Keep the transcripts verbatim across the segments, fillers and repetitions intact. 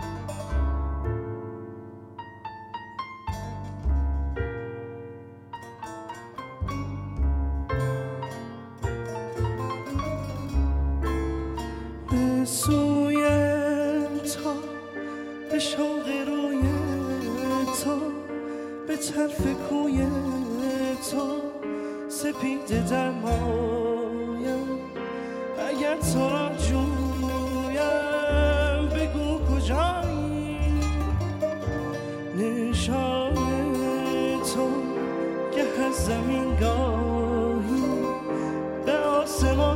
به سوی تا، به شوق روی تا، به طرف کوی تا، سپیده در مایم. اگر تو را جویم بگو کجایی، نشان تو که از زمین گاهی به آسمان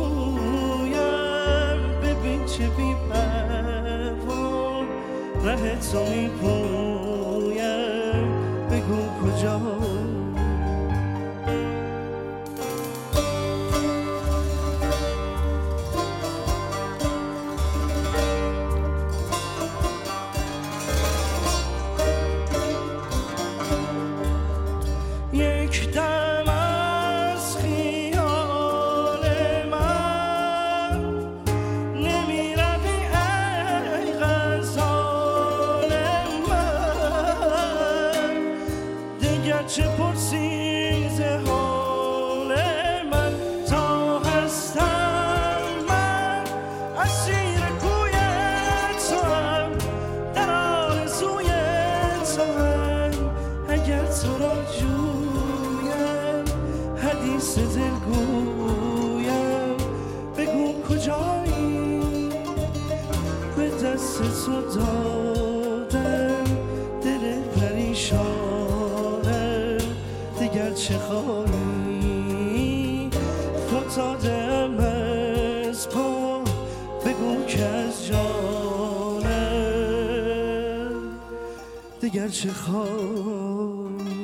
جویم. ببین چه بی پروا ره تو می پویم، بگو کجا. یک دم از خیال من نمی روی ای غزال من، دیگر چه پرسی ز حال من. تا هستم من اسیر کوی توام، در آرزوی توام. اگر تو را حدیث دل گویم، بگو کجایی. به دست تو دادم دل پریشانم، دیگر چه خواهی. فتادم از پا، بگو که از جانم دیگر چه خواهی.